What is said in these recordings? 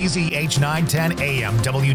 KZH 910 AM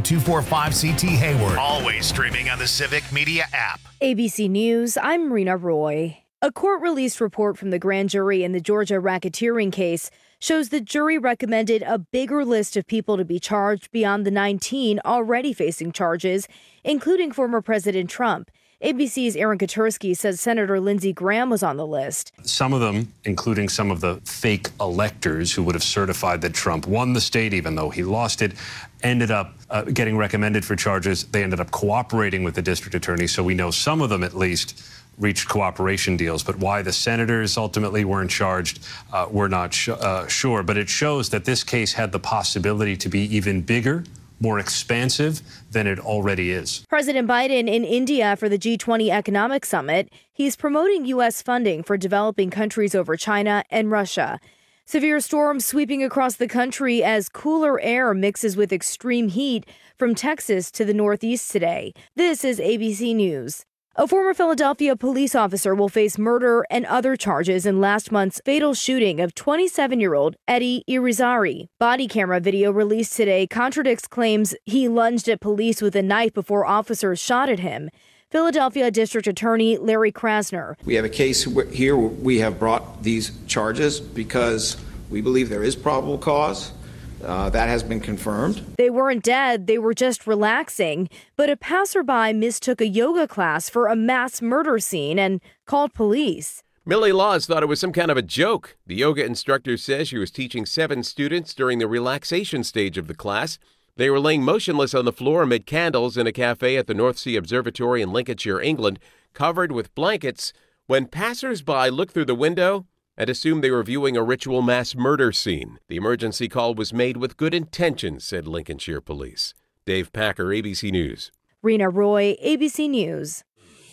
W245CT Hayward. Always streaming on the Civic Media app. ABC News, I'm Rena Roy. A court-released report from the grand jury in the Georgia racketeering case shows the jury recommended a bigger list of people to be charged beyond the 19 already facing charges, including former President Trump. ABC's Aaron Katersky says Senator Lindsey Graham was on the list. Some of them, including some of the fake electors who would have certified that Trump won the state, even though he lost it, ended up getting recommended for charges. They ended up cooperating with the district attorney, so we know some of them at least reached cooperation deals. But why the senators ultimately weren't charged, we're not sure. But it shows that this case had the possibility to be even bigger, more expansive than it already is. President Biden in India for the G20 Economic Summit. He's promoting U.S. funding for developing countries over China and Russia. Severe storms sweeping across the country as cooler air mixes with extreme heat from Texas to the Northeast today. This is ABC News. A former Philadelphia police officer will face murder and other charges in last month's fatal shooting of 27-year-old Eddie Irizarry. Body camera video released today contradicts claims he lunged at police with a knife before officers shot at him. Philadelphia District Attorney Larry Krasner. We have a case here where we have brought these charges because we believe there is probable cause. That has been confirmed. They weren't dead, they were just relaxing. But a passerby mistook a yoga class for a mass murder scene and called police. Millie Laws thought it was some kind of a joke. The yoga instructor says she was teaching 7 students during the relaxation stage of the class. They were laying motionless on the floor amid candles in a cafe at the North Sea Observatory in Lincolnshire, England, covered with blankets, when passers-by looked through the window and assumed they were viewing a ritual mass murder scene. The emergency call was made with good intentions, said Lincolnshire police. Dave Packer, ABC News. Rena Roy, ABC News.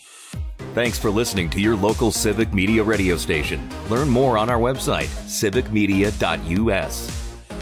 Thanks for listening to your local Civic Media radio station. Learn more on our website, civicmedia.us.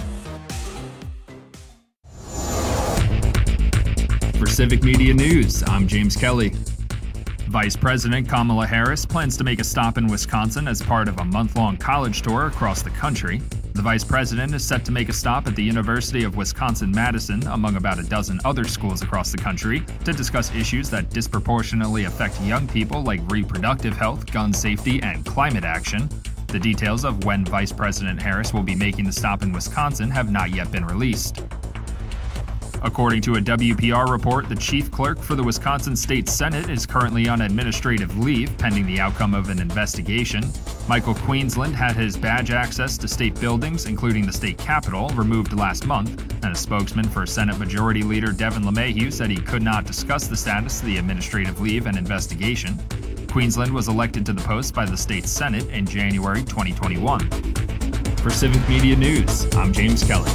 For Civic Media News, I'm James Kelly. Vice President Kamala Harris plans to make a stop in Wisconsin as part of a month-long college tour across the country. The vice president is set to make a stop at the University of Wisconsin-Madison, among about a dozen other schools across the country, to discuss issues that disproportionately affect young people like reproductive health, gun safety, and climate action. The details of when Vice President Harris will be making the stop in Wisconsin have not yet been released. According to a WPR report, the chief clerk for the Wisconsin State Senate is currently on administrative leave pending the outcome of an investigation. Michael Queensland had his badge access to state buildings, including the state capitol, removed last month, and a spokesman for Senate Majority Leader Devin LeMahieu said he could not discuss the status of the administrative leave and investigation. Queensland was elected to the post by the state Senate in January 2021. For Civic Media News, I'm James Kelly.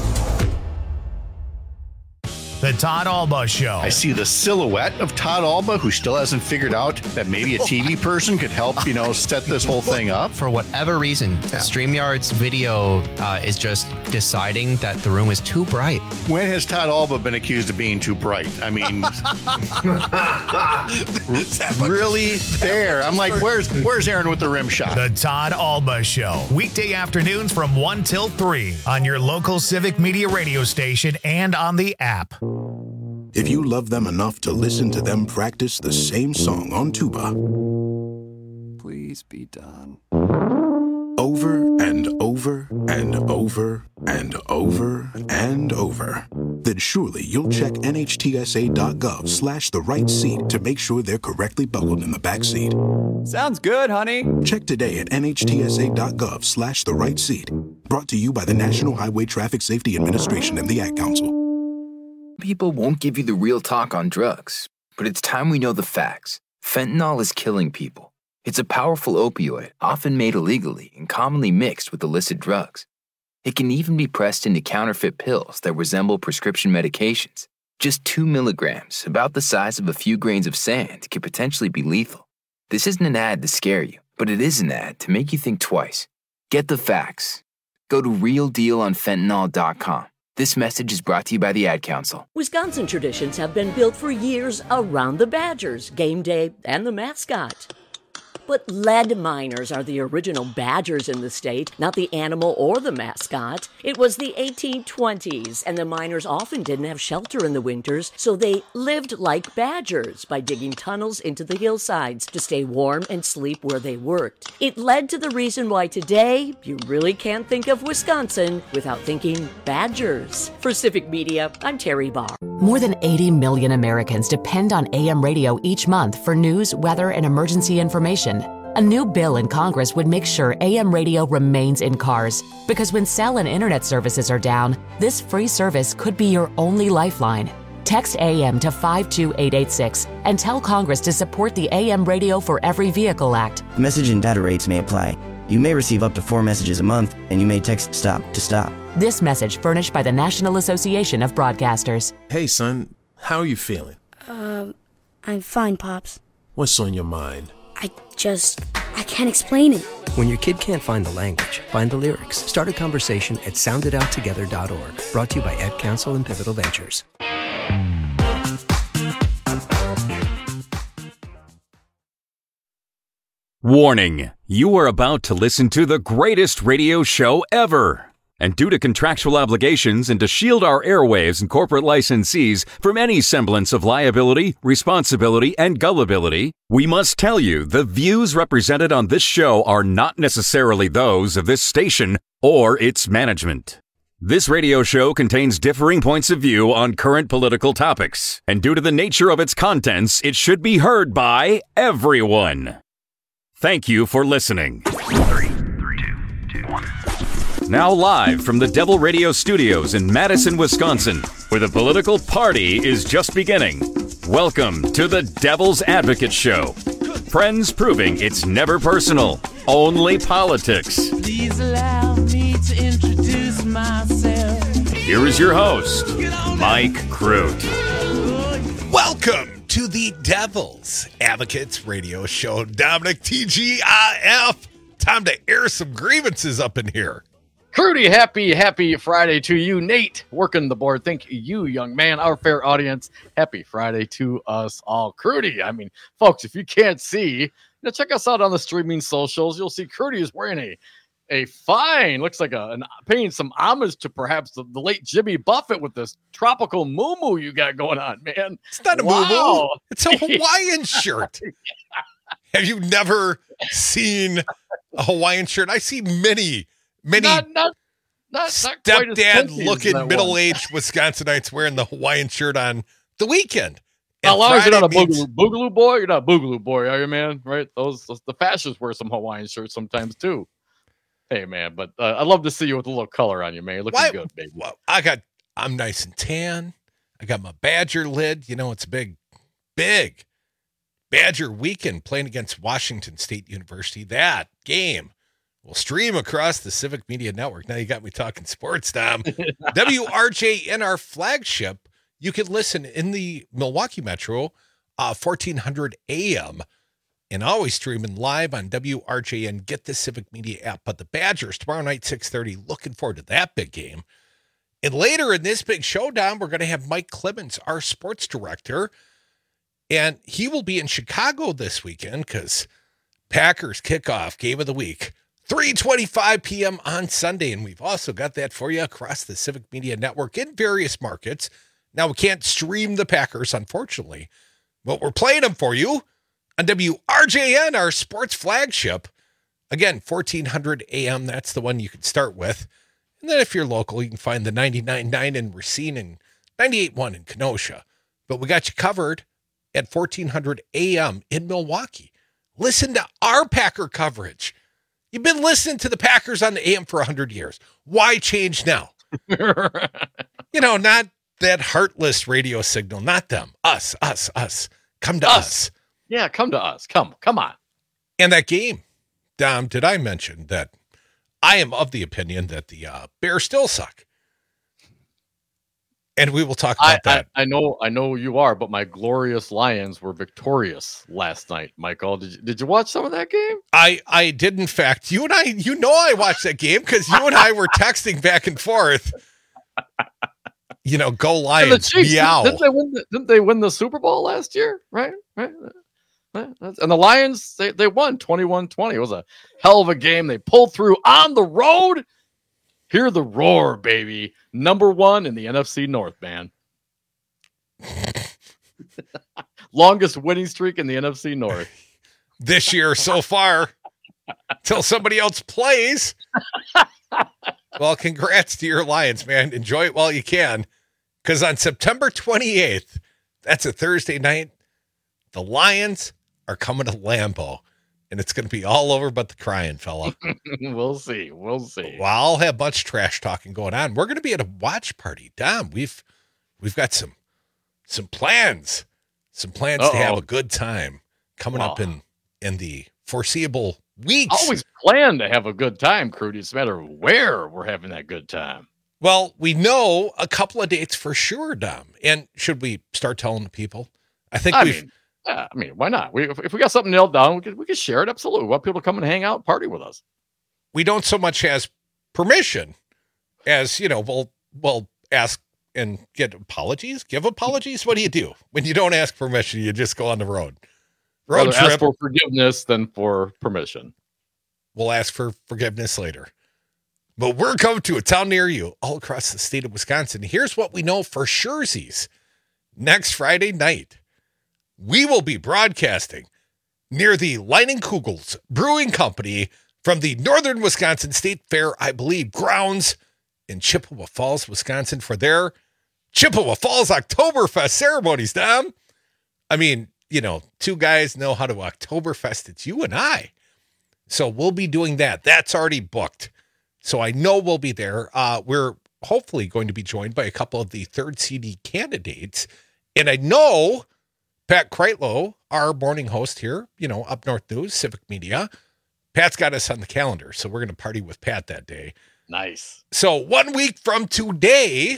The Todd Alba Show. I see the silhouette of Todd Alba, who still hasn't figured out that maybe a TV person could help, set this whole thing up. For whatever reason, StreamYard's video is just deciding that the room is too bright. When has Todd Alba been accused of being too bright? I mean, really there. I'm like, where's Aaron with the rim shot? The Todd Alba Show. Weekday afternoons from 1 till 3 on your local Civic Media radio station and on the app. If you love them enough to listen to them practice the same song on tuba, please be done. Over and over and over and over and over, then surely you'll check NHTSA.gov/the right seat to make sure they're correctly buckled in the back seat. Sounds good, honey. Check today at NHTSA.gov/the right seat. Brought to you by the National Highway Traffic Safety Administration and the Ad Council. People won't give you the real talk on drugs, but it's time we know the facts. Fentanyl is killing people. It's a powerful opioid, often made illegally and commonly mixed with illicit drugs. It can even be pressed into counterfeit pills that resemble prescription medications. Just 2 milligrams, about the size of a few grains of sand, could potentially be lethal. This isn't an ad to scare you, but it is an ad to make you think twice. Get the facts. Go to realdealonfentanyl.com. This message is brought to you by the Ad Council. Wisconsin traditions have been built for years around the Badgers, game day, and the mascot. But lead miners are the original badgers in the state, not the animal or the mascot. It was the 1820s, and the miners often didn't have shelter in the winters, so they lived like badgers by digging tunnels into the hillsides to stay warm and sleep where they worked. It led to the reason why today you really can't think of Wisconsin without thinking badgers. For Civic Media, I'm Terry Barr. More than 80 million Americans depend on AM radio each month for news, weather, and emergency information. A new bill in Congress would make sure AM radio remains in cars, because when cell and internet services are down, this free service could be your only lifeline. Text AM to 52886 and tell Congress to support the AM Radio for Every Vehicle Act. Message and data rates may apply. You may receive up to 4 messages a month, and you may text STOP to stop. This message furnished by the National Association of Broadcasters. Hey, son, how are you feeling? I'm fine, Pops. What's on your mind? I can't explain it. When your kid can't find the language, find the lyrics. Start a conversation at soundidouttogether.org. Brought to you by Ed Council and Pivotal Ventures. Warning, you are about to listen to the greatest radio show ever. And due to contractual obligations and to shield our airwaves and corporate licensees from any semblance of liability, responsibility, and gullibility, we must tell you the views represented on this show are not necessarily those of this station or its management. This radio show contains differing points of view on current political topics, and due to the nature of its contents, it should be heard by everyone. Thank you for listening. 3, 2, 1. Now live from the Devil Radio Studios in Madison, Wisconsin, where the political party is just beginning. Welcome to the Devil's Advocate Show. Friends proving it's never personal, only politics. Please allow me to introduce myself. Here is your host, Mike Crute. Welcome to the Devil's Advocates Radio Show. Dominic TGIF. Time to air some grievances up in here. Crudy, happy Friday to you. Nate, working the board. Thank you, young man, our fair audience. Happy Friday to us all. Crudy, I mean, folks, if you can't see, check us out on the streaming socials. You'll see Crudy is wearing a fine, looks like paying some homage to perhaps the late Jimmy Buffett with this tropical moo-moo you got going on, man. It's not a moo-moo. It's a Hawaiian shirt. Have you never seen a Hawaiian shirt? I see many not stepdad-looking middle-aged Wisconsinites wearing the Hawaiian shirt on the weekend. As long as you're not a boogaloo boy, you're not a boogaloo boy, are you, man? Right? The fascists wear some Hawaiian shirts sometimes too. Hey, man, but I love to see you with a little color on you, man. You're looking good, baby. Well, I'm nice and tan. I got my Badger lid. You know, it's big Badger weekend playing against Washington State University. That game will stream across the Civic Media Network. Now you got me talking sports, Dom. WRJN, our flagship. You can listen in the Milwaukee Metro, 1400 AM, and always streaming live on WRJN. Get the Civic Media app. But the Badgers tomorrow night, 6:30. Looking forward to that big game. And later in this big showdown, we're going to have Mike Clemens, our sports director, and he will be in Chicago this weekend because Packers kickoff game of the week. 3:25 p.m. on Sunday, and we've also got that for you across the Civic Media Network in various markets. Now, we can't stream the Packers, unfortunately, but we're playing them for you on WRJN, our sports flagship. Again, 1400 AM, that's the one you can start with. And then if you're local, you can find the 99.9 in Racine and 98.1 in Kenosha. But we got you covered at 1400 AM in Milwaukee. Listen to our Packer coverage. You've been listening to the Packers on the AM for 100 years. Why change now? Not that heartless radio signal. Not them. Us. Come to us. Yeah, come to us. Come on. And that game, Dom, did I mention that I am of the opinion that the Bears still suck? And we will talk about that. I know you are, but my glorious Lions were victorious last night. Michael, did you watch some of that game? I did, in fact. You and I, I watched that game because you and I were texting back and forth. Go Lions, Chiefs, meow. Didn't they win the Super Bowl last year? Right. And the Lions, they won 21-20. It was a hell of a game. They pulled through on the road. Hear the roar, baby. Number 1 in the NFC North, man. Longest winning streak in the NFC North. This year so far, till somebody else plays. Well, congrats to your Lions, man. Enjoy it while you can. Because on September 28th, that's a Thursday night, the Lions are coming to Lambeau. And it's going to be all over but the crying, fella. We'll see. We'll see. Well, I'll have much trash talking going on. We're going to be at a watch party. Dom, we've got some plans. Some plans to have a good time coming up in the foreseeable weeks. Always plan to have a good time, Crudy. It's a matter of where we're having that good time. Well, we know a couple of dates for sure, Dom. And should we start telling the people? I think why not? If we got something nailed down, we could share it. Absolutely. We want people to come and hang out and party with us. We don't so much as permission as, we'll ask and get apologies, give apologies. What do you do when you don't ask permission? You just go on the road Rather trip. Ask for forgiveness than for permission. We'll ask for forgiveness later. But we're coming to a town near you all across the state of Wisconsin. Here's what we know for surezies. Next Friday night, we will be broadcasting near the Leinenkugels Brewing Company from the Northern Wisconsin State Fair, I believe, grounds in Chippewa Falls, Wisconsin for their Chippewa Falls Oktoberfest ceremonies, Dom. I mean, two guys know how to Oktoberfest. It's you and I. So we'll be doing that. That's already booked. So I know we'll be there. We're hopefully going to be joined by a couple of the third CD candidates. And I know Pat Kreitlow, our morning host here, Up North News, Civic Media, Pat's got us on the calendar. So we're going to party with Pat that day. Nice. So 1 week from today,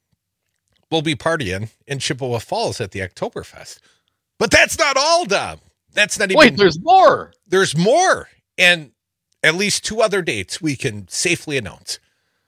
we'll be partying in Chippewa Falls at the Oktoberfest. But that's not all, Dom. That's not even... Wait, there's more. There's more. And at least 2 other dates we can safely announce.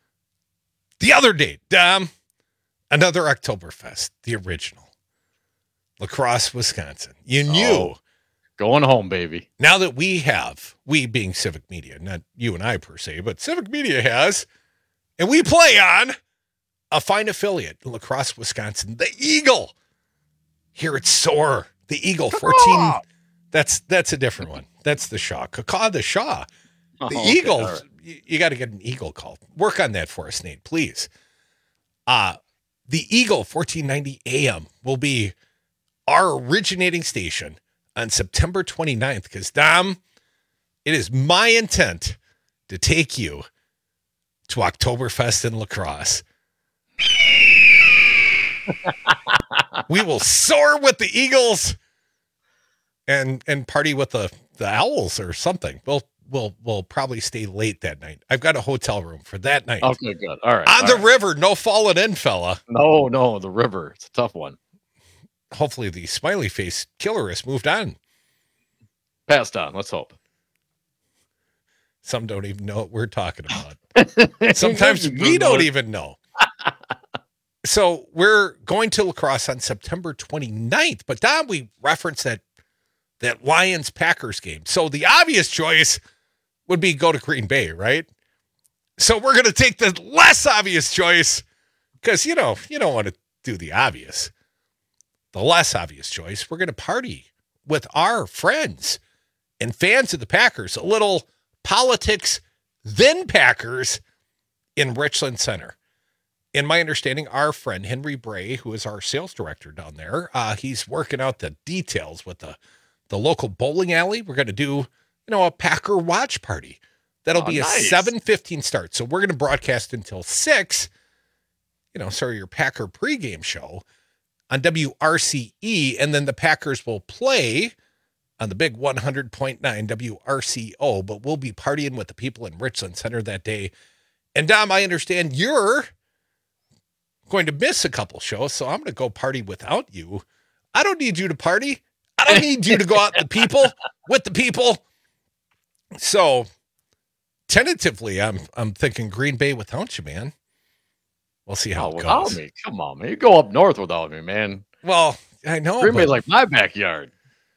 The other date, Dom, another Oktoberfest, the original. La Crosse, Wisconsin. You knew. Going home, baby. Now that we being Civic Media, not you and I per se, but Civic Media has, and we play on a fine affiliate in La Crosse, Wisconsin, the Eagle. Here it's Soar, the Eagle 14. That's a different one. That's the Shaw. Cacaw the Shaw. The Eagle. Right. You got to get an Eagle call. Work on that for us, Nate, please. The Eagle 1490 AM will be our originating station on September 29th, because, Dom, it is my intent to take you to Oktoberfest in La Crosse. We will soar with the Eagles and party with the Owls or something. We'll probably stay late that night. I've got a hotel room for that night. Okay, good. All right. On the river, no falling in, fella. No, the river. It's a tough one. Hopefully the smiley face killer has moved on. Passed on. Let's hope. Some don't even know what we're talking about. Sometimes we don't even know. So we're going to La Crosse on September 29th. But, Dom, we referenced that Lions-Packers game. So the obvious choice would be go to Green Bay, right? So we're going to take the less obvious choice because, you don't want to do the obvious. The less obvious choice, we're going to party with our friends and fans of the Packers. A little politics, then Packers in Richland Center. In my understanding, our friend Henry Bray, who is our sales director down there, he's working out the details with the local bowling alley. We're going to do, a Packer watch party. That'll be nice. A 7:15 start. So we're going to broadcast until 6, your Packer pregame show on WRCE. And then the Packers will play on the big 100.9 WRCO, but we'll be partying with the people in Richland Center that day. And Dom, I understand you're going to miss a couple shows, so I'm going to go party without you. I don't need you to party. I don't need you to go out with the people. So tentatively, I'm thinking Green Bay without you, man. We'll see how it goes. Without me? Come on, man. You go up north without me, man. Well, I know. Green Bay's like my backyard.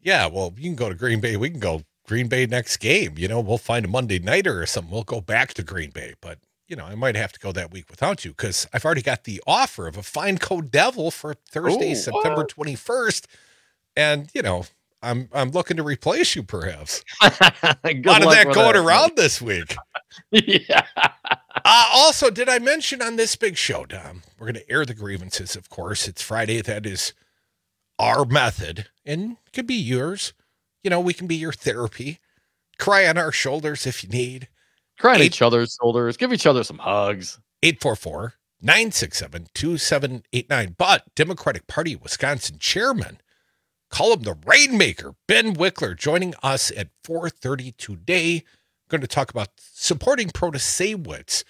Yeah, well, you can go to Green Bay. We can go Green Bay next game. We'll find a Monday nighter or something. We'll go back to Green Bay. But, I might have to go that week without you because I've already got the offer of a Fine Co Devil for Thursday, September 21st. And, I'm looking to replace you perhaps. A lot of that going around this week. Yeah. Also, did I mention on this big show, Dom, we're going to air the grievances, of course. It's Friday. That is our method, and it could be yours. We can be your therapy. Cry on our shoulders if you need. Cry on each other's shoulders. Give each other some hugs. 844-967-2789. But Democratic Party Wisconsin chairman, call him the Rainmaker, Ben Wickler, joining us at 4:30 today. Going to talk about supporting Protasewicz.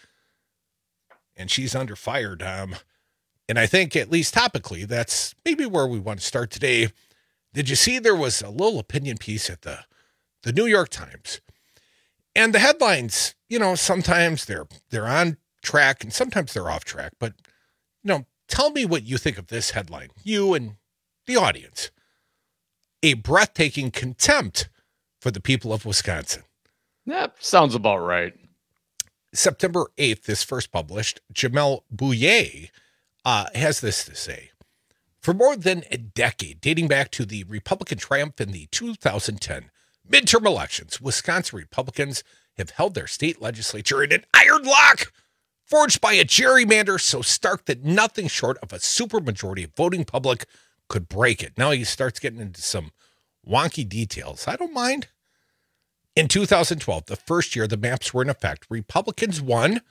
And she's under fire, Dom. And I think, at least topically, that's maybe where we want to start today. Did you see there was a little opinion piece at the New York Times? And the headlines, sometimes they're on track and sometimes they're off track. But, tell me what you think of this headline, you and the audience. A breathtaking contempt for the people of Wisconsin. That sounds about right. September 8th, this first published, Jamel Bouyer has this to say. For more than a decade, dating back to the Republican triumph in the 2010 midterm elections, Wisconsin Republicans have held their state legislature in an iron lock, forged by a gerrymander so stark that nothing short of a supermajority of voting public could break it. Now he starts getting into some wonky details. I don't mind. In 2012, the first year the maps were in effect, Republicans won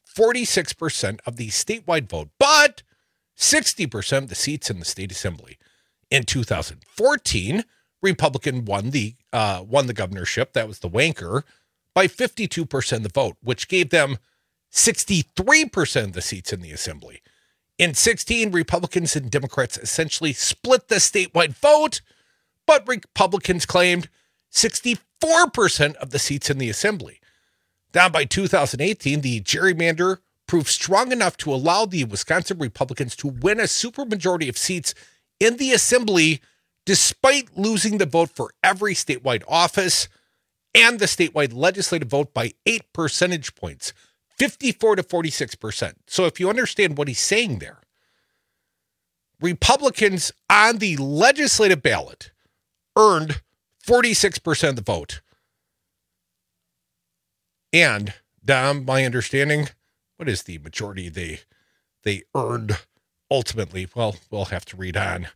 46% of the statewide vote, but 60% of the seats in the state assembly. In 2014, Republican won the governorship, that was the wanker, by 52% of the vote, which gave them 63% of the seats in the assembly. In 2016, Republicans and Democrats essentially split the statewide vote, but Republicans claimed 64% of the seats in the assembly. Down by 2018, the gerrymander proved strong enough to allow the Wisconsin Republicans to win a supermajority of seats in the assembly, despite losing the vote for every statewide office and the statewide legislative vote by 8 percentage points, 54 to 46%. So if you understand what he's saying there, Republicans on the legislative ballot earned 46% of the vote. And, Dom, my understanding, what is the majority they earned ultimately? Well, we'll have to read on.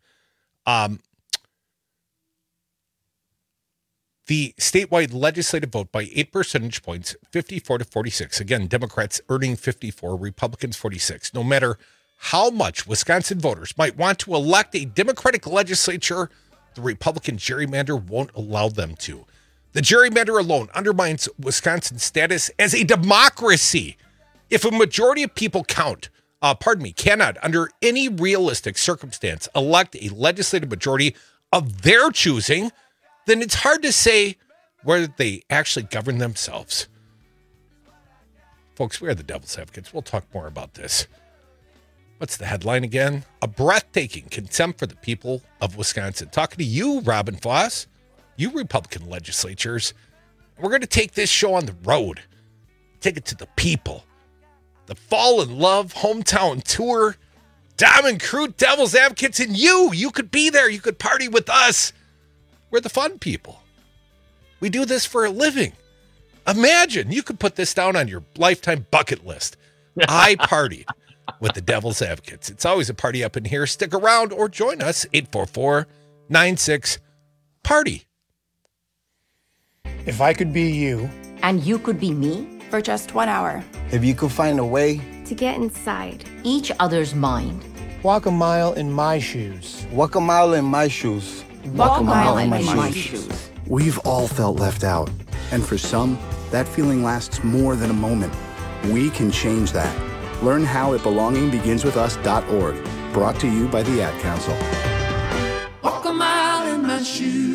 The statewide legislative vote by 8 percentage points, 54 to 46. Again, Democrats earning 54, Republicans 46. No matter how much Wisconsin voters might want to elect a Democratic legislature, the Republican gerrymander won't allow them to. The gerrymander alone undermines Wisconsin's status as a democracy. If a majority of people cannot, under any realistic circumstance, elect a legislative majority of their choosing, then it's hard to say whether they actually govern themselves. Folks, we are the devil's advocates. We'll talk more about this. What's the headline again? A breathtaking contempt for the people of Wisconsin. Talking to you, Robin Foss, you Republican legislatures. We're going to take this show on the road. Take it to the people. The Fall in Love hometown tour. Diamond Crew, Devil's Advocates, and you could be there. You could party with us. We're the fun people. We do this for a living. Imagine you could put this down on your lifetime bucket list. I partied with the Devil's Advocates. It's always a party up in here. Stick around or join us, 844-96-PARTY. If I could be you. And you could be me? For just 1 hour. If you could find a way. To get inside each other's mind. Walk a mile in my shoes. Walk a mile in my shoes. Walk a mile in my shoes. We've all felt left out. And for some, that feeling lasts more than a moment. We can change that. Learn how at belongingbeginswithus.org. Brought to you by the Ad Council. Walk a mile in my shoes.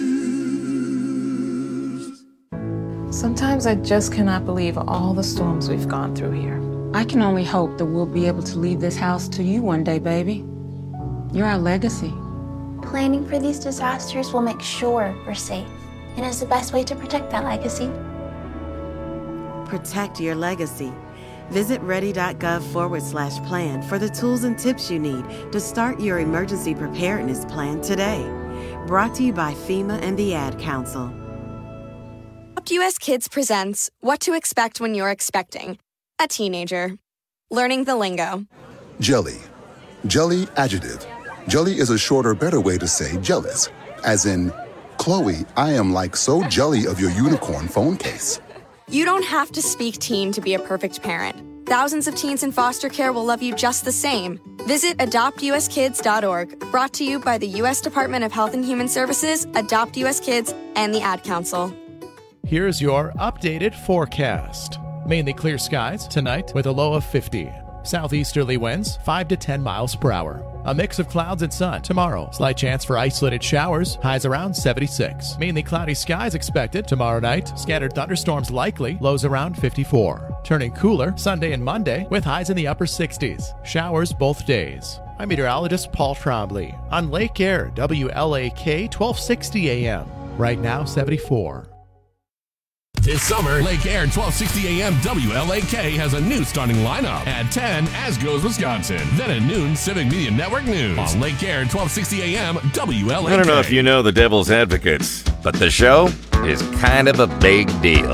Sometimes I just cannot believe all the storms we've gone through here. I can only hope that we'll be able to leave this house to you one day, baby. You're our legacy. Planning for these disasters will make sure we're safe and is the best way to protect that legacy. Protect your legacy. Visit ready.gov/plan for the tools and tips you need to start your emergency preparedness plan today. Brought to you by FEMA and the Ad Council. Adopt US Kids presents What to Expect When You're Expecting a Teenager. Learning the lingo. Jelly. Jelly adjective. Jelly is a shorter, better way to say jealous. As in, Chloe, I am like so jelly of your unicorn phone case. You don't have to speak teen to be a perfect parent. Thousands of teens in foster care will love you just the same. Visit adoptuskids.org, brought to you by the U.S. Department of Health and Human Services, Adopt US Kids, and the Ad Council. Here's your updated forecast. Mainly clear skies tonight with a low of 50. Southeasterly winds 5 to 10 miles per hour. A mix of clouds and sun tomorrow. Slight chance for isolated showers. Highs around 76. Mainly cloudy skies expected tomorrow night. Scattered thunderstorms likely. Lows around 54. Turning cooler Sunday and Monday with highs in the upper 60s. Showers both days. I'm meteorologist Paul Trombley on Lake Air, WLAK 1260 AM. Right now 74. This summer, Lake Air 1260 AM WLAK has a new starting lineup. At 10, As Goes Wisconsin. Then at noon, Civic Media Network News. On Lake Air 1260 AM WLAK. I don't know if you know the Devil's Advocates, but the show is kind of a big deal.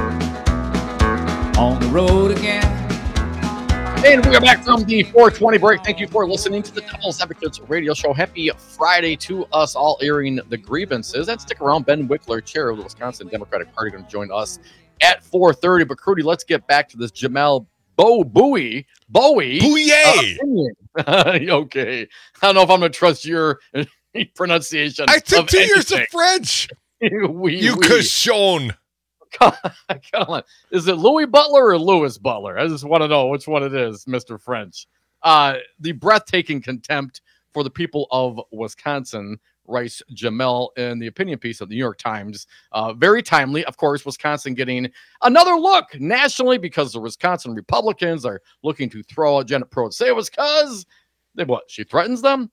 On the road again. And we are back from the 420 break. Thank you for listening to the Devil's Advocates radio show. Happy Friday to us, all airing the grievances. And stick around. Ben Wickler, chair of the Wisconsin Democratic Party, going to join us at 4:30. But Crudy, let's get back to this Jamel Bowie. Bouye. Okay. I don't know if I'm going to trust your pronunciation. I took 2 years of French. You cochon. Come on. Is it Louis Butler or Louis Butler? I just want to know which one it is, Mr. French. The breathtaking contempt for the people of Wisconsin, writes Jamel in the opinion piece of the New York Times. Very timely, of course, Wisconsin getting another look nationally because the Wisconsin Republicans are looking to throw out Janet Protasewicz because she threatens them.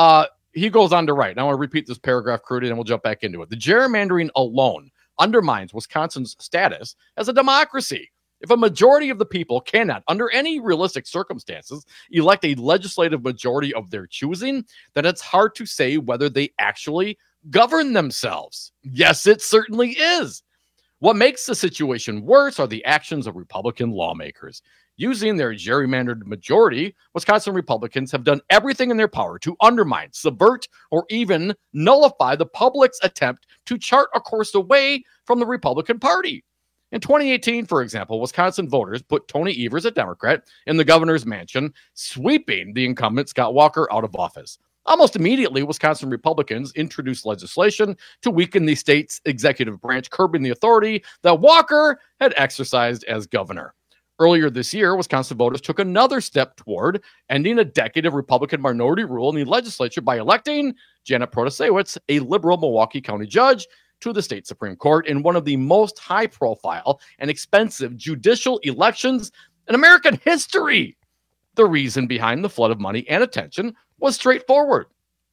He goes on to write, and I want to repeat this paragraph, Crudy, and we'll jump back into it. The gerrymandering alone undermines Wisconsin's status as a democracy. If a majority of the people cannot, under any realistic circumstances, elect a legislative majority of their choosing, then it's hard to say whether they actually govern themselves. Yes, it certainly is. What makes the situation worse are the actions of Republican lawmakers. Using their gerrymandered majority, Wisconsin Republicans have done everything in their power to undermine, subvert, or even nullify the public's attempt to chart a course away from the Republican Party. In 2018, for example, Wisconsin voters put Tony Evers, a Democrat, in the governor's mansion, sweeping the incumbent Scott Walker out of office. Almost immediately, Wisconsin Republicans introduced legislation to weaken the state's executive branch, curbing the authority that Walker had exercised as governor. Earlier this year, Wisconsin voters took another step toward ending a decade of Republican minority rule in the legislature by electing Janet Protasewicz, a liberal Milwaukee County judge, to the state Supreme Court in one of the most high-profile and expensive judicial elections in American history. The reason behind the flood of money and attention was straightforward.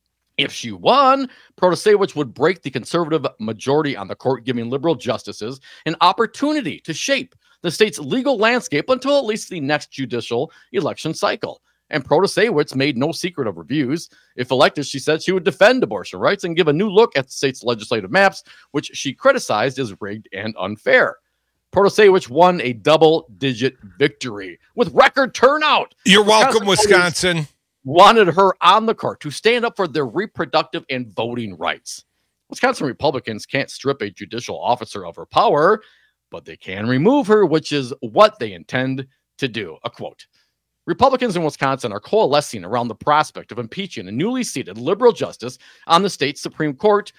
If she won, Protasewicz would break the conservative majority on the court, giving liberal justices an opportunity to shape the state's legal landscape until at least the next judicial election cycle. And Protasewicz made no secret of her views. If elected, she said she would defend abortion rights and give a new look at the state's legislative maps, which she criticized as rigged and unfair. Protasewicz won a double-digit victory with record turnout. You're welcome, Wisconsin. Wanted her on the court to stand up for their reproductive and voting rights. Wisconsin Republicans can't strip a judicial officer of her power, but they can remove her, which is what they intend to do. A quote. Republicans in Wisconsin are coalescing around the prospect of impeaching a newly seated liberal justice on the state's Supreme Court.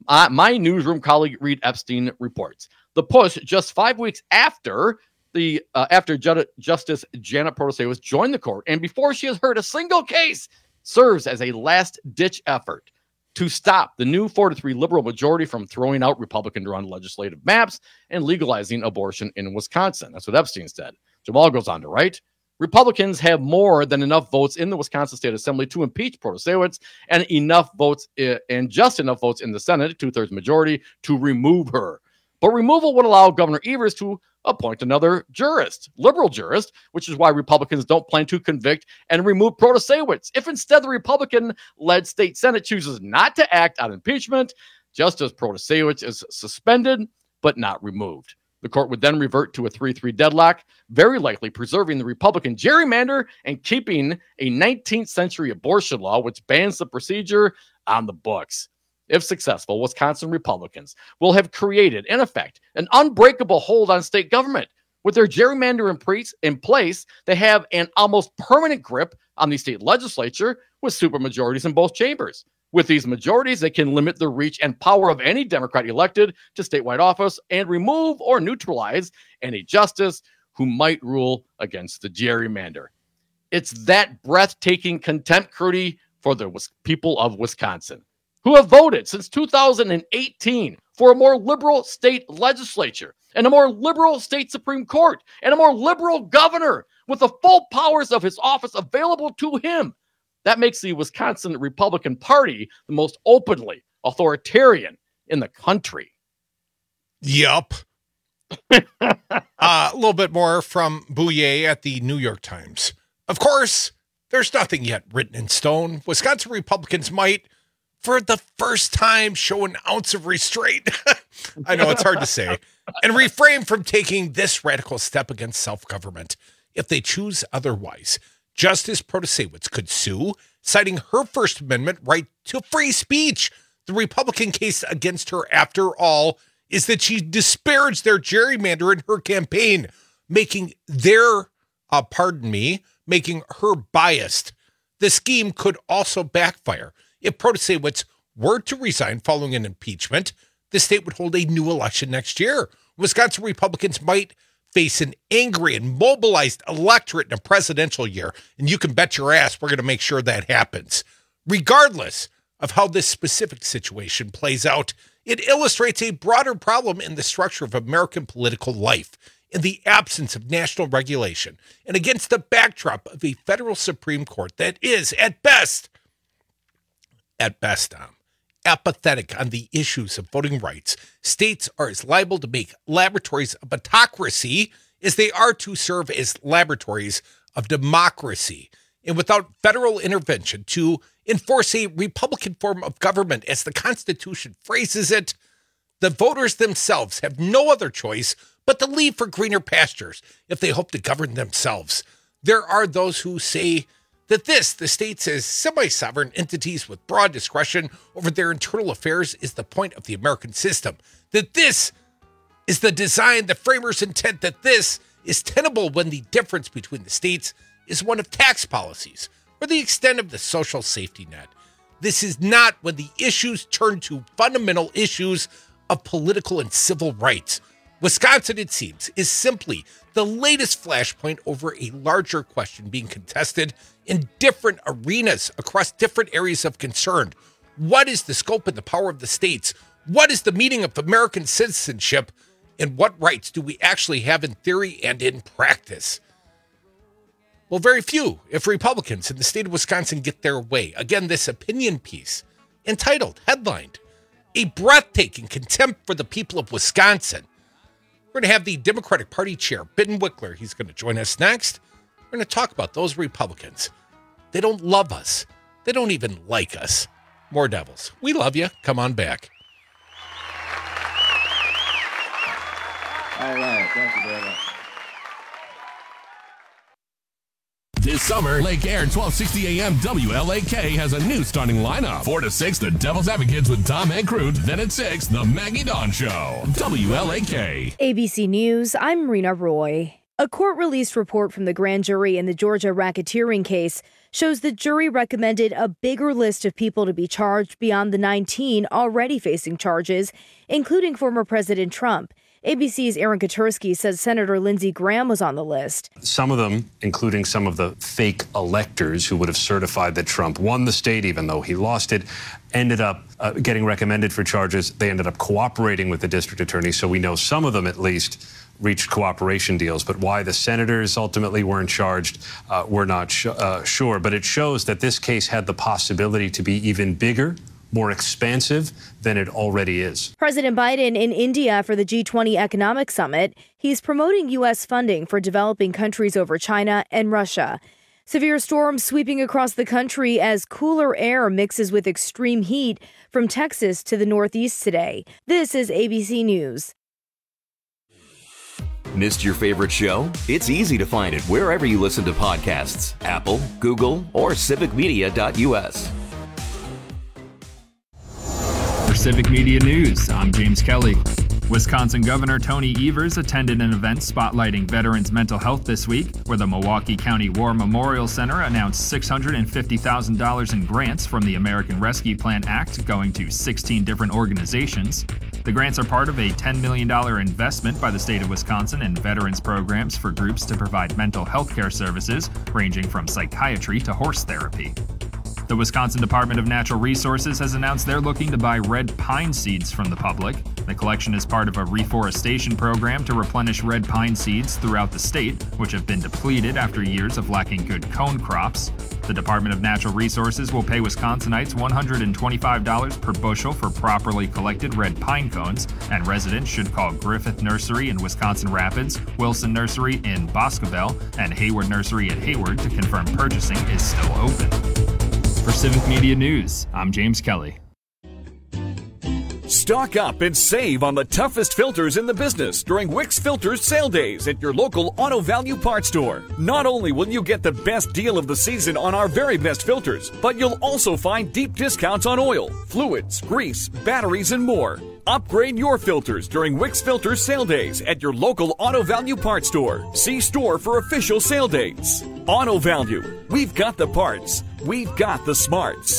My newsroom colleague Reed Epstein reports. The push just 5 weeks after Justice Janet Protasewicz joined the court, and before she has heard a single case, serves as a last-ditch effort to stop the new 4-3 liberal majority from throwing out Republican-run legislative maps and legalizing abortion in Wisconsin. That's what Epstein said. Jamal goes on to write, Republicans have more than enough votes in the Wisconsin State Assembly to impeach Protasiewicz and enough votes and just enough votes in the Senate, a 2/3 majority, to remove her. But removal would allow Governor Evers to appoint another jurist, liberal jurist, which is why Republicans don't plan to convict and remove Protasiewicz. If instead the Republican-led state Senate chooses not to act on impeachment, Justice Protasiewicz is suspended but not removed. The court would then revert to a 3-3 deadlock, very likely preserving the Republican gerrymander and keeping a 19th century abortion law which bans the procedure on the books. If successful, Wisconsin Republicans will have created, in effect, an unbreakable hold on state government. With their gerrymander in place, they have an almost permanent grip on the state legislature with supermajorities in both chambers. With these majorities, they can limit the reach and power of any Democrat elected to statewide office and remove or neutralize any justice who might rule against the gerrymander. It's that breathtaking contempt, Crudy, for the people of Wisconsin, who have voted since 2018 for a more liberal state legislature and a more liberal state Supreme Court and a more liberal governor with the full powers of his office available to him. That makes the Wisconsin Republican Party the most openly authoritarian in the country. Yup. A little bit more from Bouye at the New York Times. Of course, there's nothing yet written in stone. Wisconsin Republicans might, for the first time, show an ounce of restraint. I know it's hard to say. And refrain from taking this radical step against self-government. If they choose otherwise, Justice Protasiewicz could sue, citing her First Amendment right to free speech. The Republican case against her, after all, is that she disparaged their gerrymander in her campaign, making making her biased. The scheme could also backfire. If Protasiewicz were to resign following an impeachment, the state would hold a new election next year. Wisconsin Republicans might face an angry and mobilized electorate in a presidential year, and you can bet your ass we're going to make sure that happens. Regardless of how this specific situation plays out, it illustrates a broader problem in the structure of American political life. In the absence of national regulation and against the backdrop of a federal Supreme Court that is, at best, apathetic on the issues of voting rights, states are as liable to make laboratories of autocracy as they are to serve as laboratories of democracy. And without federal intervention to enforce a Republican form of government, as the Constitution phrases it, the voters themselves have no other choice but to leave for greener pastures if they hope to govern themselves. There are those who say that the states as semi-sovereign entities with broad discretion over their internal affairs is the point of the American system. That this is the design, the framers' intent, that this is tenable when the difference between the states is one of tax policies or the extent of the social safety net. This is not when the issues turn to fundamental issues of political and civil rights. Wisconsin, it seems, is simply the latest flashpoint over a larger question being contested in different arenas across different areas of concern. What is the scope and the power of the states? What is the meaning of American citizenship? And what rights do we actually have in theory and in practice? Well, very few, if Republicans in the state of Wisconsin get their way. Again, this opinion piece, headlined, "A Breathtaking Contempt for the People of Wisconsin." We're going to have the Democratic Party chair, Ben Wickler. He's going to join us next. We're going to talk about those Republicans. They don't love us. They don't even like us. More Devils. We love you. Come on back. All right. Thank you very much. This summer, Lake Air 1260 AM WLAK has a new starting lineup. 4 to 6, the Devil's Advocates with Tom and Crute. Then at 6, the Maggie Dawn Show. WLAK. ABC News, I'm Rena Roy. A court-released report from the grand jury in the Georgia racketeering case shows the jury recommended a bigger list of people to be charged beyond the 19 already facing charges, including former President Trump. ABC's Aaron Katursky says Senator Lindsey Graham was on the list. Some of them, including some of the fake electors who would have certified that Trump won the state even though he lost it, ended up getting recommended for charges. They ended up cooperating with the district attorney, so we know some of them at least reached cooperation deals. But why the senators ultimately weren't charged, we're not sure. But it shows that this case had the possibility to be even bigger, more expansive than it already is. President Biden in India for the G20 Economic Summit. He's promoting U.S. funding for developing countries over China and Russia. Severe storms sweeping across the country as cooler air mixes with extreme heat from Texas to the Northeast today. This is ABC News. Missed your favorite show? It's easy to find it wherever you listen to podcasts. Apple, Google, or civicmedia.us. For Civic Media News, I'm James Kelly. Wisconsin Governor Tony Evers attended an event spotlighting veterans' mental health this week, where the Milwaukee County War Memorial Center announced $650,000 in grants from the American Rescue Plan Act going to 16 different organizations. The grants are part of a $10 million investment by the state of Wisconsin in veterans programs for groups to provide mental health care services, ranging from psychiatry to horse therapy. The Wisconsin Department of Natural Resources has announced they're looking to buy red pine seeds from the public. The collection is part of a reforestation program to replenish red pine seeds throughout the state, which have been depleted after years of lacking good cone crops. The Department of Natural Resources will pay Wisconsinites $125 per bushel for properly collected red pine cones, and residents should call Griffith Nursery in Wisconsin Rapids, Wilson Nursery in Boscobel, and Hayward Nursery at Hayward to confirm purchasing is still open. For Civic Media News, I'm James Kelly. Stock up and save on the toughest filters in the business during Wix Filters sale days at your local Auto Value Parts store. Not only will you get the best deal of the season on our very best filters, but you'll also find deep discounts on oil, fluids, grease, batteries, and more. Upgrade your filters during Wix Filters sale days at your local Auto Value Parts store. See store for official sale dates. Auto Value. We've got the parts. We've got the smarts.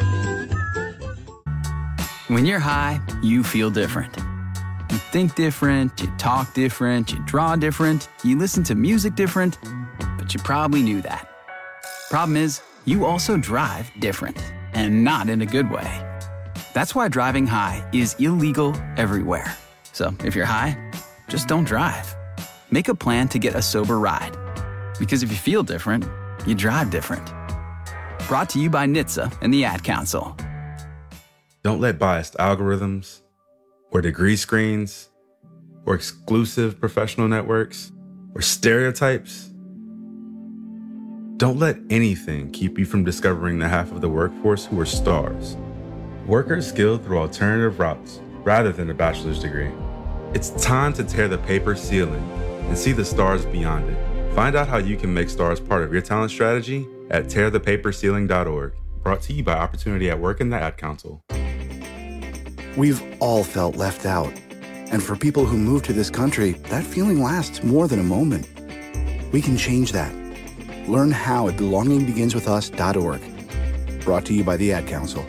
When you're high, you feel different. You think different, you talk different, you draw different, you listen to music different, but you probably knew that. Problem is, you also drive different, and not in a good way. That's why driving high is illegal everywhere. So if you're high, just don't drive. Make a plan to get a sober ride. Because if you feel different, you drive different. Brought to you by NHTSA and the Ad Council. Don't let biased algorithms, or degree screens, or exclusive professional networks, or stereotypes. Don't let anything keep you from discovering the half of the workforce who are stars. Workers skilled through alternative routes rather than a bachelor's degree. It's time to tear the paper ceiling and see the stars beyond it. Find out how you can make stars part of your talent strategy at tearthepaperceiling.org. Brought to you by Opportunity at Work and the Ad Council. We've all felt left out. And for people who move to this country, that feeling lasts more than a moment. We can change that. Learn how at belongingbeginswithus.org. Brought to you by the Ad Council.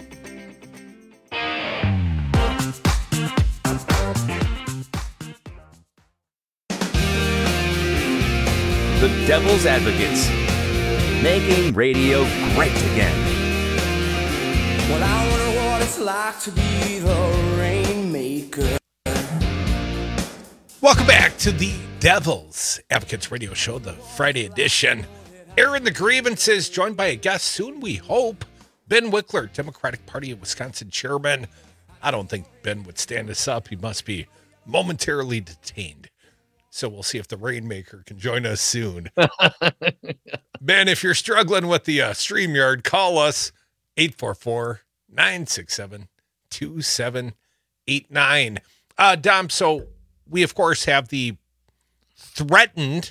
The Devil's Advocates, making radio great again. Well, I wonder what it's like to be the rainmaker. Welcome back to the Devil's Advocates Radio Show, the Friday edition. Airing the grievances, joined by a guest soon, we hope. Ben Wickler, Democratic Party of Wisconsin chairman. I don't think Ben would stand us up. He must be momentarily detained. So we'll see if the Rainmaker can join us soon. Ben, if you're struggling with the StreamYard, call us 844-967-2789. Dom, so we, of course, have the threatened,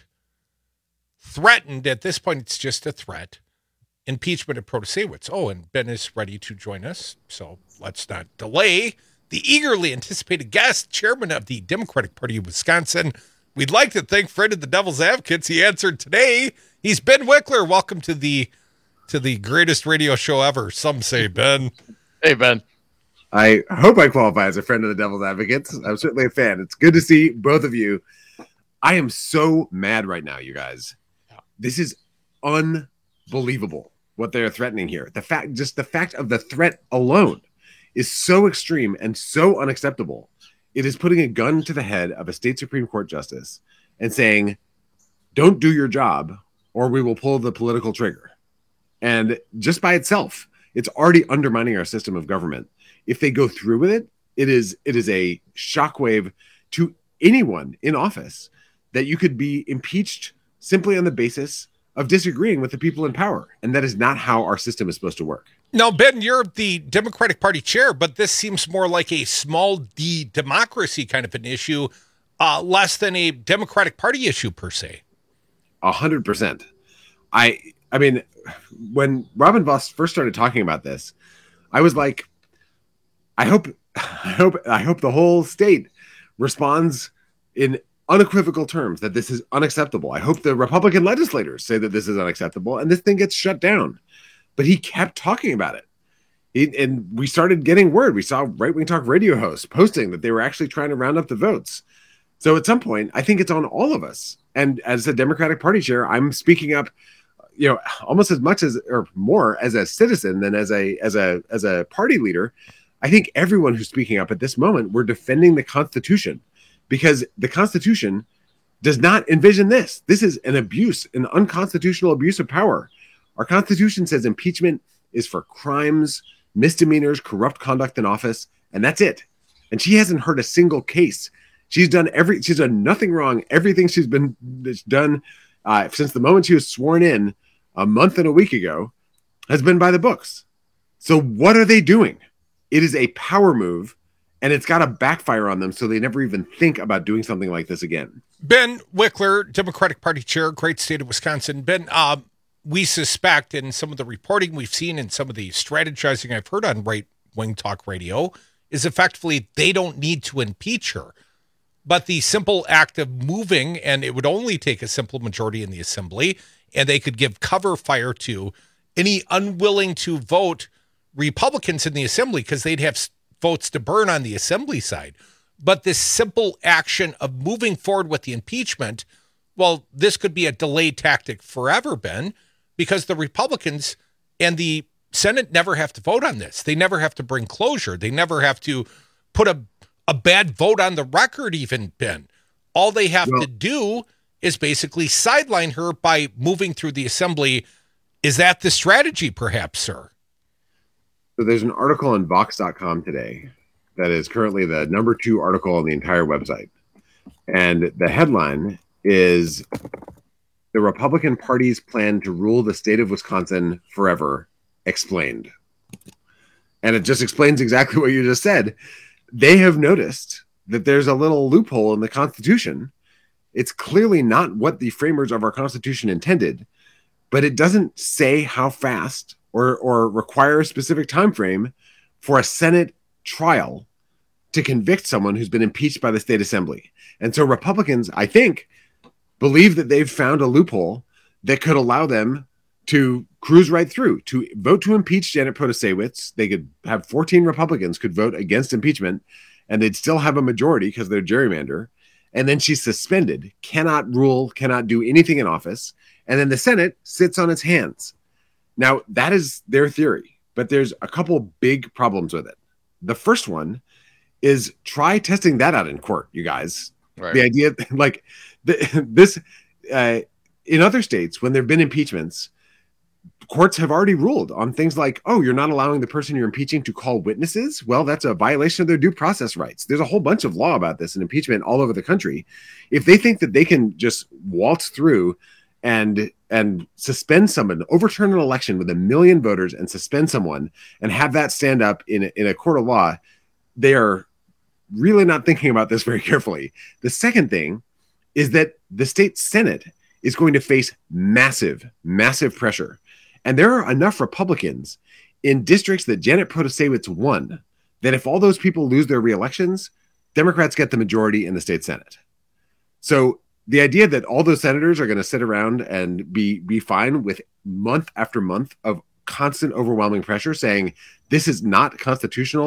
at this point, it's just a threat, impeachment of Protasewicz. Oh, and Ben is ready to join us, so let's not delay. The eagerly anticipated guest, chairman of the Democratic Party of Wisconsin. We'd like to thank Fred of the Devil's Advocates. He answered today. He's Ben Wickler. Welcome to the greatest radio show ever. Some say, Ben. Hey, Ben. I hope I qualify as a friend of the Devil's Advocates. I'm certainly a fan. It's good to see both of you. I am so mad right now, you guys. This is unbelievable what they're threatening here. The fact of the threat alone is so extreme and so unacceptable. It is putting a gun to the head of a state Supreme Court justice and saying, don't do your job or we will pull the political trigger. And just by itself, it's already undermining our system of government. If they go through with it, it is a shockwave to anyone in office that you could be impeached simply on the basis of disagreeing with the people in power. And that is not how our system is supposed to work. Now, Ben, you're the Democratic Party chair, but this seems more like a small d democracy kind of an issue, less than a Democratic Party issue per se. 100%. I mean, when Robin Vos first started talking about this, I was like, I hope the whole state responds in unequivocal terms that this is unacceptable. I hope the Republican legislators say that this is unacceptable and this thing gets shut down. But he kept talking about it. And we started getting word. We saw Right Wing Talk radio hosts posting that they were actually trying to round up the votes. So at some point, I think it's on all of us. And as a Democratic Party chair, I'm speaking up, almost as much as or more as a citizen than as a party leader. I think everyone who's speaking up at this moment, we're defending the Constitution, because the Constitution does not envision this. This is an abuse, an unconstitutional abuse of power. Our Constitution says impeachment is for crimes, misdemeanors, corrupt conduct in office, and that's it. And she hasn't heard a single case. She's done nothing wrong. Everything she's done since the moment she was sworn in a month and a week ago has been by the books. So what are they doing? It is a power move, and it's got to backfire on them so they never even think about doing something like this again. Ben Wickler, Democratic Party chair, great state of Wisconsin. Ben, we suspect in some of the reporting we've seen and some of the strategizing I've heard on Right Wing Talk radio is effectively they don't need to impeach her. But the simple act of moving, and it would only take a simple majority in the assembly, and they could give cover fire to any unwilling to vote Republicans in the assembly because they'd have votes to burn on the assembly side. But this simple action of moving forward with the impeachment, well, this could be a delayed tactic forever, Ben, because the Republicans and the Senate never have to vote on this. They never have to bring closure. They never have to put a bad vote on the record even, Ben. All they have to do is basically sideline her by moving through the assembly. Is that the strategy, perhaps, sir? So there's an article on Vox.com today that is currently the #2 article on the entire website. And the headline is "The Republican Party's Plan to Rule the State of Wisconsin Forever Explained." And it just explains exactly what you just said. They have noticed that there's a little loophole in the Constitution. It's clearly not what the framers of our Constitution intended, but it doesn't say how fast or require a specific time frame for a Senate trial to convict someone who's been impeached by the state assembly. And so Republicans, I think, believe that they've found a loophole that could allow them to cruise right through, to vote to impeach Janet Protasiewicz. They could have 14 Republicans could vote against impeachment, and they'd still have a majority because they're gerrymander. And then she's suspended, cannot rule, cannot do anything in office. And then the Senate sits on its hands. Now, that is their theory, but there's a couple big problems with it. The first one is try testing that out in court, you guys. Right. The idea, like this, in other states, when there have been impeachments, courts have already ruled on things like, oh, you're not allowing the person you're impeaching to call witnesses. Well, that's a violation of their due process rights. There's a whole bunch of law about this in impeachment all over the country. If they think that they can just waltz through and suspend someone, overturn an election with 1 million voters and suspend someone and have that stand up in a court of law, they are really not thinking about this very carefully. The second thing is that the state Senate is going to face massive, massive pressure. And there are enough Republicans in districts that Janet Protasiewicz won that if all those people lose their reelections, Democrats get the majority in the state Senate. So the idea that all those senators are going to sit around and be fine with month after month of constant overwhelming pressure saying this is not constitutional,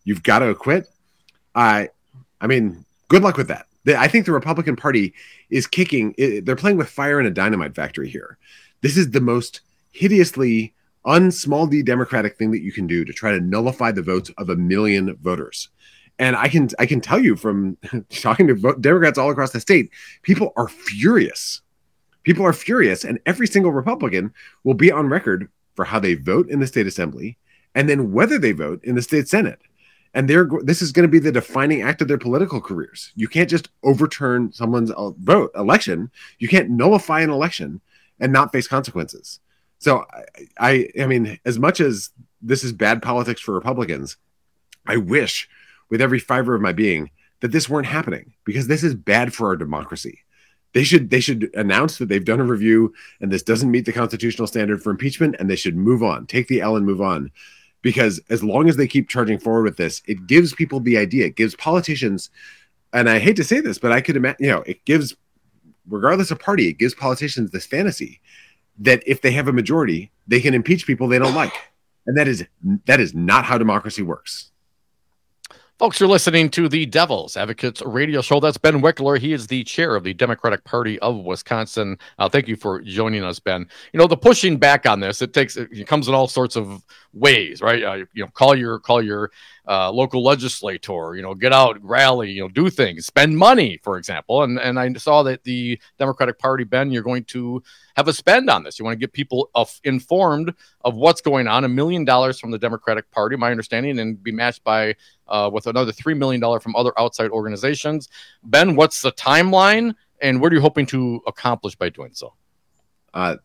you've got to acquit. I mean, good luck with that. I think the Republican Party is kicking. They're playing with fire in a dynamite factory here. This is the most hideously small d democratic thing that you can do to try to nullify the votes of 1 million voters. And I can tell you from talking to Democrats all across the state, people are furious. People are furious, and every single Republican will be on record for how they vote in the state assembly and then whether they vote in the state Senate. And this is going to be the defining act of their political careers. You can't just overturn someone's election. You can't nullify an election and not face consequences. So, I mean, as much as this is bad politics for Republicans, I wish with every fiber of my being that this weren't happening, because this is bad for our democracy. They should announce that they've done a review and this doesn't meet the constitutional standard for impeachment, and they should move on, take the L and move on. Because as long as they keep charging forward with this, it gives people the idea, it gives politicians, and I hate to say this, but I could imagine, it gives, regardless of party, it gives politicians this fantasy that if they have a majority, they can impeach people they don't like. And that is not how democracy works. Folks, you're listening to the Devil's Advocates radio show. That's Ben Wickler. He is the chair of the Democratic Party of Wisconsin. Thank you for joining us, Ben. The pushing back on this, it comes in all sorts of ways, right? Call your local legislator, get out, rally, do things, spend money, for example. And I saw that the Democratic Party, Ben, you're going to have a spend on this. You want to get people informed of what's going on. $1 million from the Democratic Party, my understanding, and be matched by with another $3 million from other outside organizations. Ben, what's the timeline, and what are you hoping to accomplish by doing so? All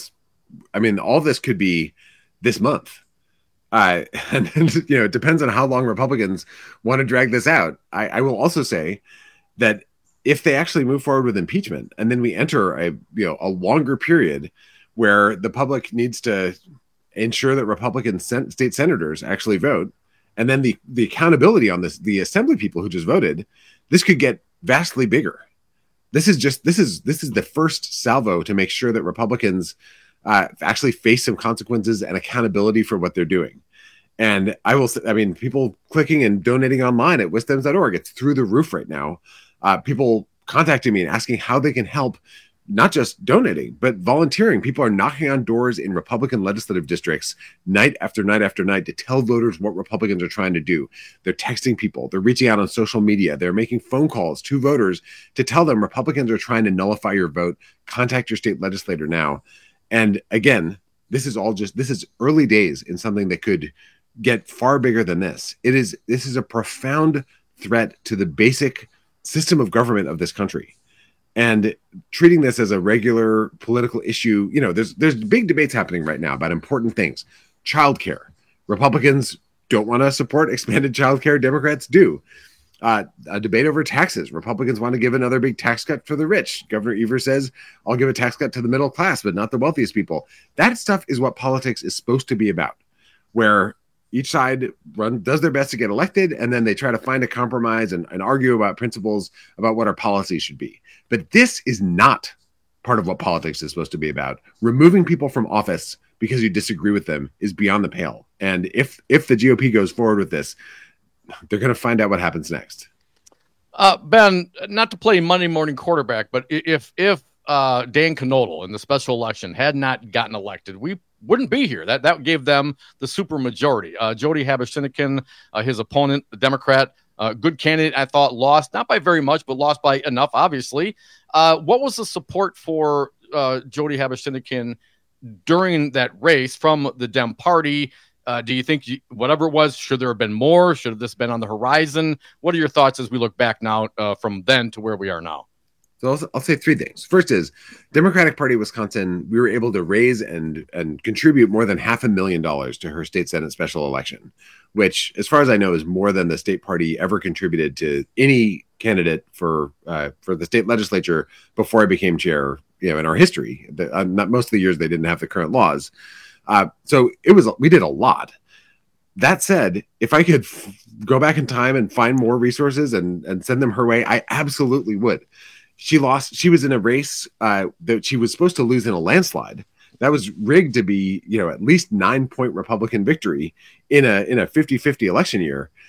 this could be this month. And it depends on how long Republicans want to drag this out. I will also say that if they actually move forward with impeachment, and then we enter a longer period where the public needs to ensure that Republican state senators actually vote, and then the accountability on this, the assembly people who just voted, this could get vastly bigger. This is the first salvo to make sure that Republicans actually face some consequences and accountability for what they're doing. And people clicking and donating online at wisdems.org, it's through the roof right now. People contacting me and asking how they can help, not just donating, but volunteering. People are knocking on doors in Republican legislative districts night after night after night to tell voters what Republicans are trying to do. They're texting people. They're reaching out on social media. They're making phone calls to voters to tell them Republicans are trying to nullify your vote. Contact your state legislator now. And again, this is early days in something that could get far bigger than this. This is a profound threat to the basic system of government of this country. And treating this as a regular political issue, there's big debates happening right now about important things. Childcare. Republicans don't want to support expanded childcare. Democrats do. A debate over taxes. Republicans want to give another big tax cut for the rich. Governor Evers says, I'll give a tax cut to the middle class, but not the wealthiest people. That stuff is what politics is supposed to be about, where each side does their best to get elected, and then they try to find a compromise and argue about principles about what our policy should be. But this is not part of what politics is supposed to be about. Removing people from office because you disagree with them is beyond the pale. And if the GOP goes forward with this, they're going to find out what happens next. Ben, not to play Monday morning quarterback, but if Dan Knodl in the special election had not gotten elected, we wouldn't be here. That gave them the super majority. Jody Habushinikin, his opponent, the Democrat, good candidate, I thought, lost, not by very much, but lost by enough, obviously. What was the support for Jody Habushinikin during that race from the Dem Party? Do you think whatever it was, should there have been more? Should have this been on the horizon? What are your thoughts as we look back now from then to where we are now? So I'll say three things. First is Democratic Party of Wisconsin, we were able to raise and contribute more than $500,000 to her state Senate special election, which, as far as I know, is more than the state party ever contributed to any candidate for the state legislature before I became chair, in our history. Most of the years they didn't have the current laws. So we did a lot. That said, if I could go back in time and find more resources and send them her way, I absolutely would. She lost. She was in a race that she was supposed to lose in a landslide. That was rigged to be, at least 9-point Republican victory in a 50-50 election year.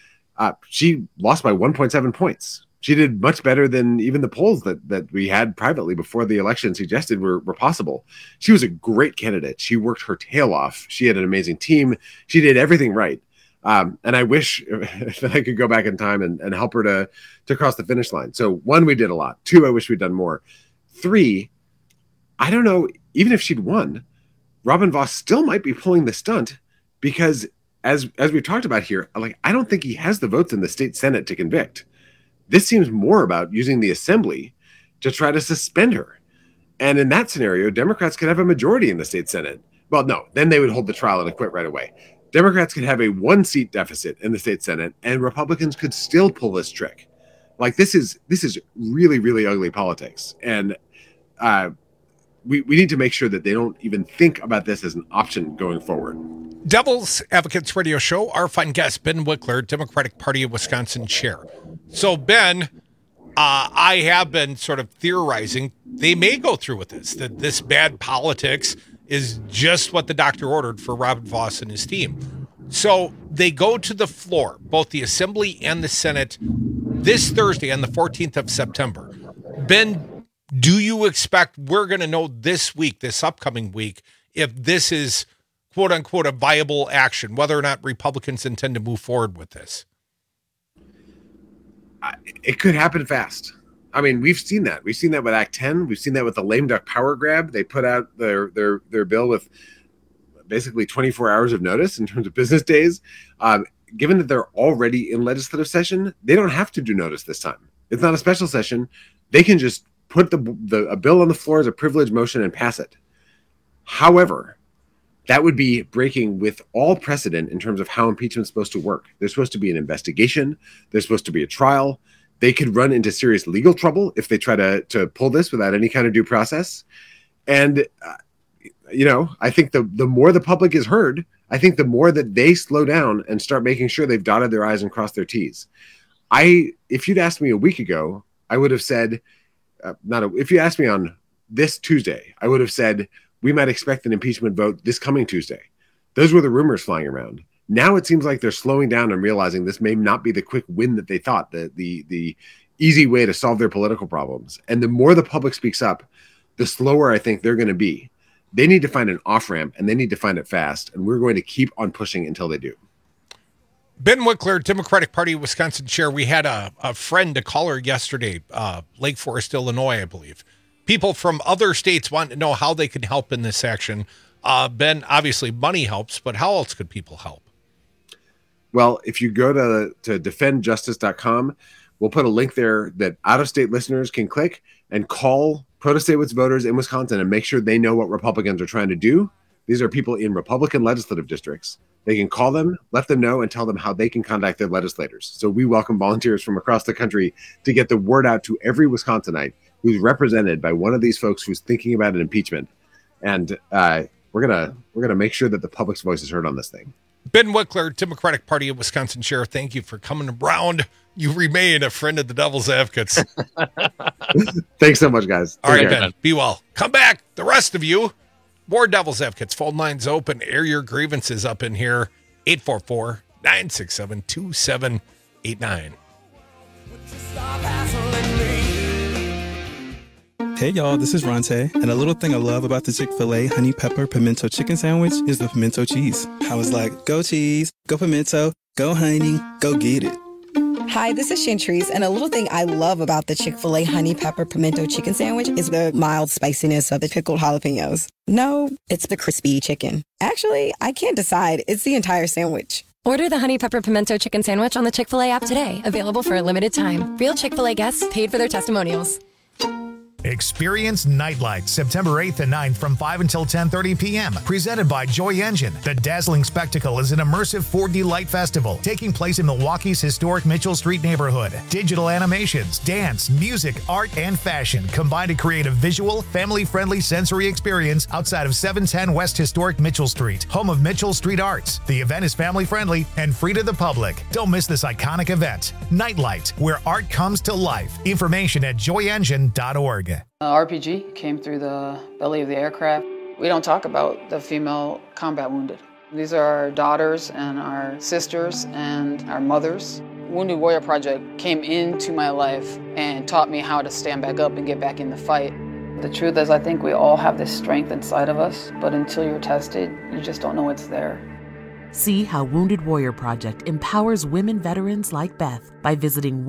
she lost by 1.7 points. She did much better than even the polls that we had privately before the election suggested were possible. She was a great candidate. She worked her tail off. She had an amazing team. She did everything right. And I wish that I could go back in time and help her to cross the finish line. So 1, we did a lot. 2, I wish we'd done more. 3, I don't know, even if she'd won, Robin Vos still might be pulling the stunt because as we've talked about here, like, I don't think he has the votes in the state Senate to convict. This seems more about using the assembly to try to suspend her. And in that scenario, Democrats could have a majority in the state Senate. Well, no, then they would hold the trial and acquit right away. Democrats could have a 1-seat deficit in the state Senate, and Republicans could still pull this trick. Like, this is really, really ugly politics. And we need to make sure that they don't even think about this as an option going forward. Devil's Advocates Radio Show, our fine guest, Ben Wickler, Democratic Party of Wisconsin chair. So, Ben, I have been sort of theorizing they may go through with this, that this bad politics is just what the doctor ordered for Robin Vos and his team. So they go to the floor, both the Assembly and the Senate, this Thursday on the 14th of September. Ben, do you expect we're going to know this week, this upcoming week, if this is, quote unquote, a viable action, whether or not Republicans intend to move forward with this? It could happen fast. I mean, we've seen that. We've seen that with Act 10. We've seen that with the lame duck power grab. They put out their bill with basically 24 hours of notice in terms of business days. Given that they're already in legislative session, they don't have to do notice this time. It's not a special session. They can just put a bill on the floor as a privilege motion and pass it. However, that would be breaking with all precedent in terms of how impeachment is supposed to work. There's supposed to be an investigation. There's supposed to be a trial. They could run into serious legal trouble if they try to pull this without any kind of due process. And, I think the more the public is heard, I think the more that they slow down and start making sure they've dotted their I's and crossed their T's. If you'd asked me a week ago, I would have said, if you asked me on this Tuesday, I would have said, we might expect an impeachment vote this coming Tuesday. Those were the rumors flying around. Now it seems like they're slowing down and realizing this may not be the quick win that they thought, the easy way to solve their political problems. And the more the public speaks up, the slower I think they're going to be. They need to find an off-ramp, and they need to find it fast, and we're going to keep on pushing until they do. Ben Wickler, Democratic Party of Wisconsin chair. We had a friend, a caller yesterday, Lake Forest, Illinois, I believe. People from other states want to know how they can help in this action. Ben, obviously money helps, but how else could people help? Well, if you go to defendjustice.com, we'll put a link there that out-of-state listeners can click and call Protestates voters in Wisconsin and make sure they know what Republicans are trying to do. These are people in Republican legislative districts. They can call them, let them know, and tell them how they can contact their legislators. So we welcome volunteers from across the country to get the word out to every Wisconsinite who's represented by one of these folks who's thinking about an impeachment. And we're gonna make sure that the public's voice is heard on this thing. Ben Wickler, Democratic Party of Wisconsin chair, thank you for coming around. You remain a friend of the Devil's Advocates. Thanks so much, guys. All right, Ben, be well. Come back, the rest of you. More Devil's Advocates. Phone lines open. Air your grievances up in here. 844-967-2789. Hey y'all, this is Ronte, and a little thing I love about the Chick-fil-A Honey Pepper Pimento Chicken Sandwich is the pimento cheese. I was like, go cheese, go pimento, go honey, go get it. Hi, this is Chantrice, and a little thing I love about the Chick-fil-A Honey Pepper Pimento Chicken Sandwich is the mild spiciness of the pickled jalapenos. No, it's the crispy chicken. Actually, I can't decide. It's the entire sandwich. Order the Honey Pepper Pimento Chicken Sandwich on the Chick-fil-A app today. Available for a limited time. Real Chick-fil-A guests paid for their testimonials. Experience Nightlight September 8th and 9th from 5 until 10:30 p.m. Presented by Joy Engine. The dazzling spectacle is an immersive 4D light festival taking place in Milwaukee's historic Mitchell Street neighborhood. Digital animations, dance, music, art, and fashion combine to create a visual, family-friendly sensory experience outside of 710 West Historic Mitchell Street, home of Mitchell Street Arts. The event is family-friendly and free to the public. Don't miss this iconic event. Nightlight, where art comes to life. Information at joyengine.org. RPG came through the belly of the aircraft. We don't talk about the female combat wounded. These are our daughters and our sisters and our mothers. Wounded Warrior Project came into my life and taught me how to stand back up and get back in the fight. The truth is, I think we all have this strength inside of us, but until you're tested, you just don't know it's there. See how Wounded Warrior Project empowers women veterans like Beth by visiting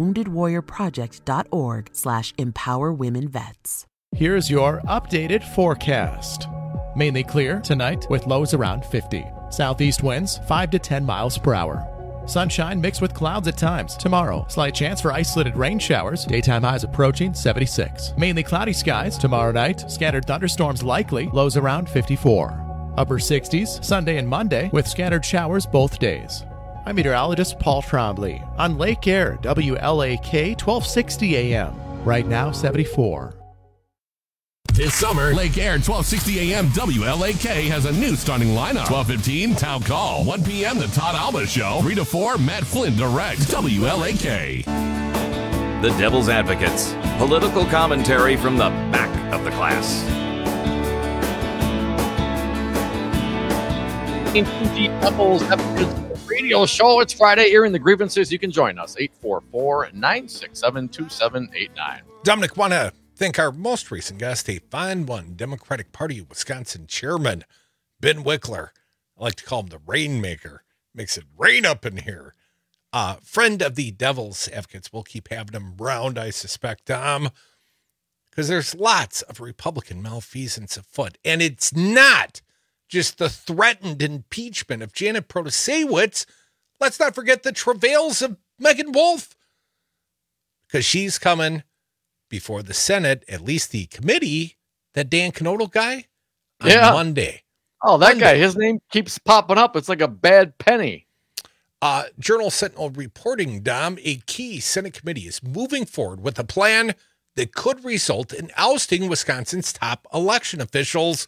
woundedwarriorproject.org/empowerwomenvets. Here's your updated forecast. Mainly clear tonight with lows around 50. Southeast winds 5 to 10 miles per hour. Sunshine mixed with clouds at times. Tomorrow, slight chance for isolated rain showers. Daytime highs approaching 76. Mainly cloudy skies tomorrow night. Scattered thunderstorms likely. Lows around 54. Upper 60s Sunday and Monday with scattered showers both days. I'm meteorologist Paul Trombley on Lake Air, WLAK 1260 AM. Right now, 74. This summer, Lake Air 1260 AM WLAK has a new starting lineup. 12:15 Town Call. 1 p.m. The Todd Alba Show. 3 to 4 Matt Flynn directs WLAK. The Devil's Advocates. Political commentary from the back of the class. Devil's Advocates radio show. It's Friday. Airing the grievances. You can join us. 844-967-2789. Dominic, want to thank our most recent guest, a fine one, Democratic Party of Wisconsin chairman, Ben Wickler. I like to call him the Rainmaker. Makes it rain up in here. Friend of the Devil's Advocates. We'll keep having him around, I suspect, because there's lots of Republican malfeasance afoot. And it's not just the threatened impeachment of Janet Protasewicz. Let's not forget the travails of Megan Wolf, because she's coming before the Senate, at least the committee, that Dan Knodel guy, on Monday. Oh, that guy, his name keeps popping up. It's like a bad penny. Journal Sentinel reporting, Dom, a key Senate committee is moving forward with a plan that could result in ousting Wisconsin's top election officials,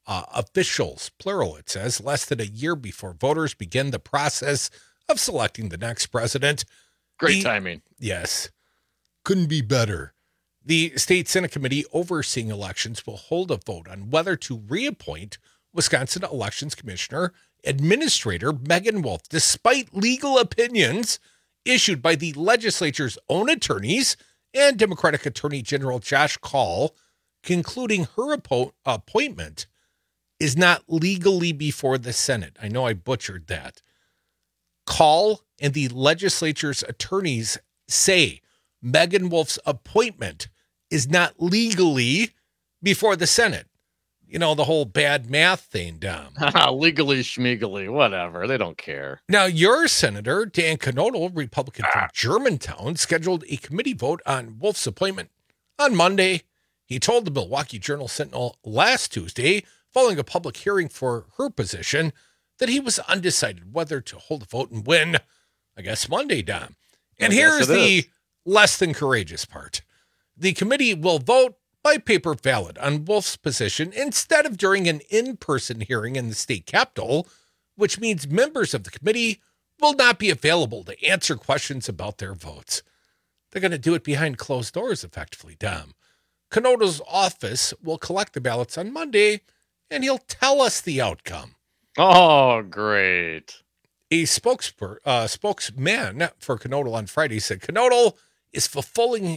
plural it says, less than a year before voters begin the process of selecting the next president. Great timing. Yes. Couldn't be better. The State Senate Committee overseeing elections will hold a vote on whether to reappoint Wisconsin Elections Commissioner Administrator Megan Wolf, despite legal opinions issued by the legislature's own attorneys and Democratic Attorney General Josh Kaul, concluding her appointment is not legally before the Senate. I know I butchered that. Kaul and the legislature's attorneys say Megan Wolf's appointment is not legally before the Senate. You know, the whole bad math thing, Dom. Legally schmegally, whatever. They don't care. Now, your Senator, Dan Knodel, Republican from Germantown, scheduled a committee vote on Wolf's appointment on Monday. He told the Milwaukee Journal-Sentinel last Tuesday, following a public hearing for her position, that he was undecided whether to hold a vote and win, I guess, Monday, Dom. And here's the less than courageous part. The committee will vote by paper ballot on Wolf's position instead of during an in-person hearing in the state capitol, which means members of the committee will not be available to answer questions about their votes. They're going to do it behind closed doors, effectively, Dom. Knodel's office will collect the ballots on Monday, and he'll tell us the outcome. Oh, great. A spokesman for Knodel on Friday said Knodel is fulfilling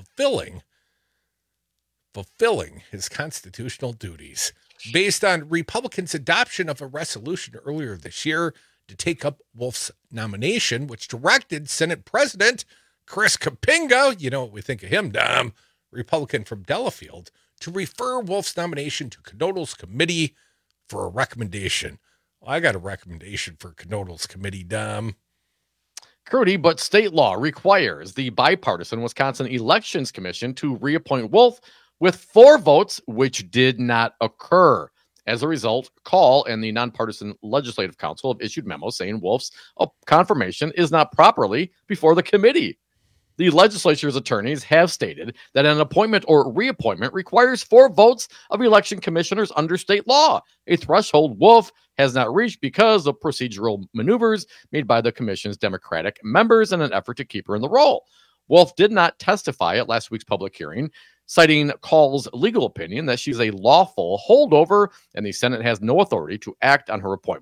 his constitutional duties based on Republicans' adoption of a resolution earlier this year to take up Wolf's nomination, which directed Senate President Chris Kapinga, you know what we think of him, Dom, Republican from Delafield, to refer Wolf's nomination to Knodel's committee for a recommendation. Well, I got a recommendation for Knodel's committee, Dom. Crudy, but state law requires the bipartisan Wisconsin Elections Commission to reappoint Wolf with 4 votes, which did not occur. As a result, Kaul and the Nonpartisan Legislative Council have issued memos saying Wolf's confirmation is not properly before the committee. The legislature's attorneys have stated that an appointment or reappointment requires 4 votes of election commissioners under state law, a threshold Wolf has not reached because of procedural maneuvers made by the commission's Democratic members in an effort to keep her in the role. Wolf did not testify at last week's public hearing, citing Kaul's legal opinion that she's a lawful holdover and the Senate has no authority to act on her appointment.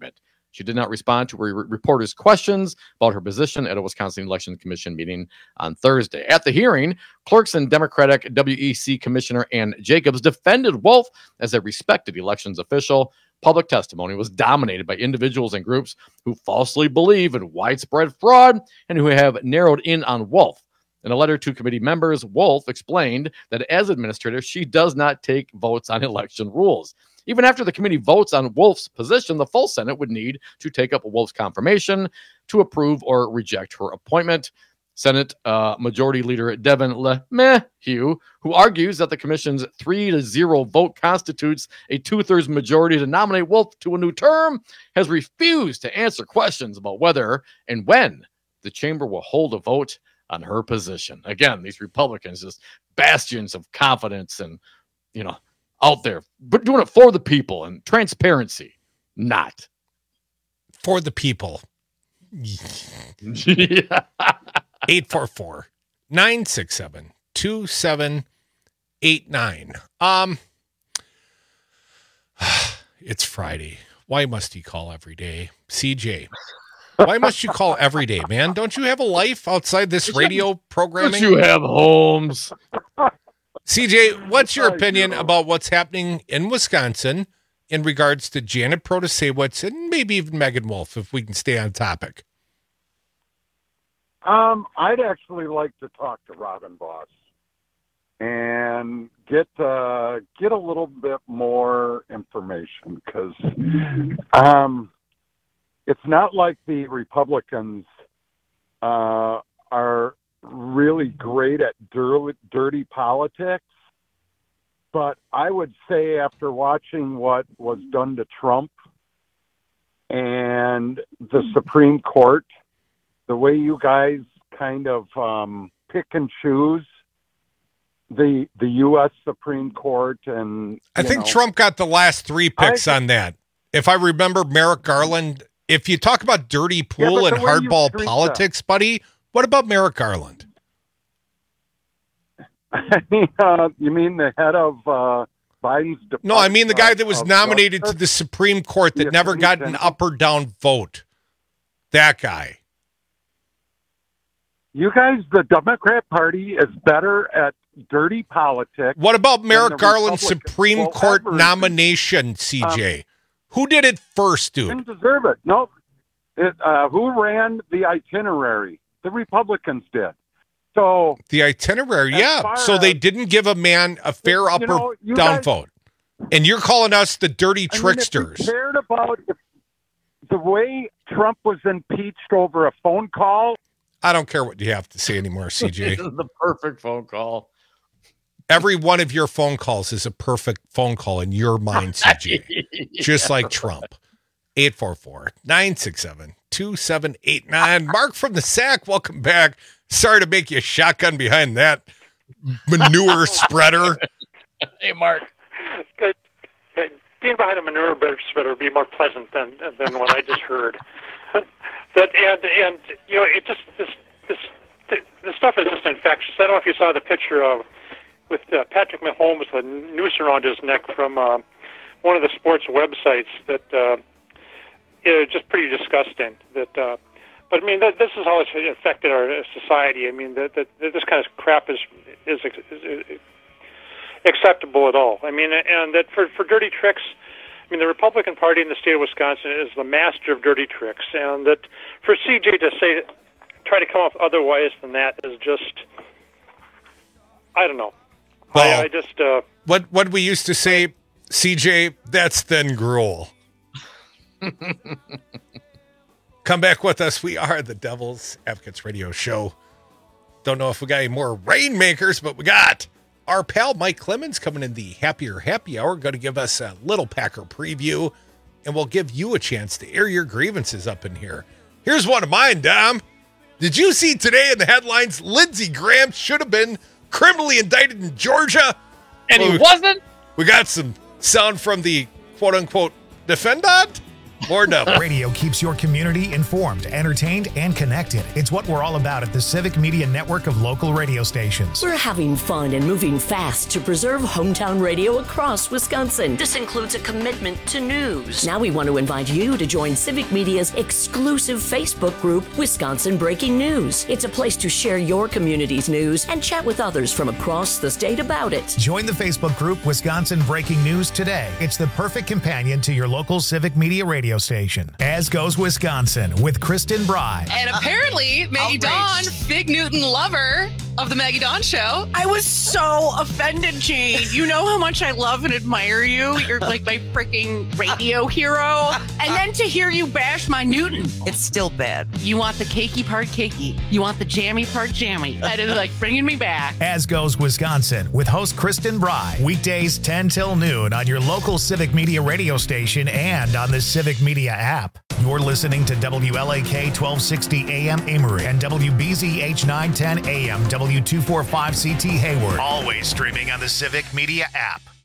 She did not respond to reporters' questions about her position at a Wisconsin Election Commission meeting on Thursday. At the hearing, clerks and Democratic WEC Commissioner Ann Jacobs defended Wolf as a respected elections official. Public testimony was dominated by individuals and groups who falsely believe in widespread fraud and who have narrowed in on Wolf. In a letter to committee members, Wolf explained that as administrator, she does not take votes on election rules. Even after the committee votes on Wolf's position, the full Senate would need to take up Wolf's confirmation to approve or reject her appointment. Senate Majority Leader Devin LeMahieu, who argues that the commission's 3-0 vote constitutes a 2/3 majority to nominate Wolf to a new term, has refused to answer questions about whether and when the chamber will hold a vote on her position. Again, these Republicans, just bastions of confidence and, out there, but doing it for the people and transparency, not for the people. Yeah. 844-967-2789. It's Friday. Why must he call every day? CJ, why must you call every day, man? Don't you have a life outside this radio programming? Don't you have homes? CJ, what's your opinion about what's happening in Wisconsin in regards to Janet Protasewicz and maybe even Megan Wolf, if we can stay on topic? I'd actually like to talk to Robin Boss and get a little bit more information, because it's not like the Republicans are really great at dirty politics, but I would say after watching what was done to Trump and the Supreme Court, the way you guys kind of pick and choose the U.S. Supreme Court, and I think Trump got the last 3 picks on that. If I remember, Merrick Garland. If you talk about dirty pool and hardball politics, buddy, what about Merrick Garland? You mean the head of Biden's department? No, I mean the guy that was nominated to the Supreme Court that never got an up or down vote. That guy. You guys, the Democrat Party is better at dirty politics. What about Merrick Garland's Supreme Court nomination, CJ? Who did it first, dude? Didn't deserve it. No. Who ran the itinerary? The Republicans did. So the itinerary, yeah. So they didn't give a man a fair up or down vote. And you're calling us the dirty tricksters. If you cared about the way Trump was impeached over a phone call. I don't care what you have to say anymore, CJ. This is the perfect phone call. Every one of your phone calls is a perfect phone call in your mind, CJ. Just like Trump. 844-967-2789. Mark from the Sack, welcome back. Sorry to make you shotgun behind that manure spreader. Hey, Mark. Good. Being behind a manure spreader would be more pleasant than what I just heard. It just this stuff is just infectious. I don't know if you saw the picture with Patrick Mahomes with a noose around his neck from one of the sports websites that is just pretty disgusting. But I mean, this is how it's affected our society. I mean, that this kind of crap is acceptable at all. I mean, and that for dirty tricks. I mean, the Republican Party in the state of Wisconsin is the master of dirty tricks, and that for CJ to try to come up otherwise than that is just, I don't know. Well, I just what we used to say, CJ, that's thin gruel. Come back with us. We are the Devil's Advocates Radio Show. Don't know if we got any more rainmakers, but we got our pal Mike Clemens coming in the Happier Happy Hour, going to give us a little Packer preview, and we'll give you a chance to air your grievances up in here. Here's one of mine, Dom. Did you see today in the headlines, Lindsey Graham should have been criminally indicted in Georgia? And he wasn't? We got some sound from the quote-unquote defendant. More double. Radio keeps your community informed, entertained, and connected. It's what we're all about at the Civic Media Network of local radio stations. We're having fun and moving fast to preserve hometown radio across Wisconsin. This includes a commitment to news. Now we want to invite you to join Civic Media's exclusive Facebook group, Wisconsin Breaking News. It's a place to share your community's news and chat with others from across the state about it. Join the Facebook group Wisconsin Breaking News today. It's the perfect companion to your local Civic Media radio station. As Goes Wisconsin with Kristen Bry. And apparently, Maggie Dawn, Big Newton lover of the Maggie Dawn Show. I was so offended, Jane. You know how much I love and admire you. You're like my freaking radio hero. And then to hear you bash my Newton. It's still bad. You want the cakey part cakey. You want the jammy part jammy. That is like bringing me back. As Goes Wisconsin with host Kristen Bry. Weekdays 10 till noon on your local Civic Media radio station and on the Civic Media app. You're listening to WLAK 1260 AM Amory and WBZH 910 AM W245CT Hayward. Always streaming on the Civic Media app.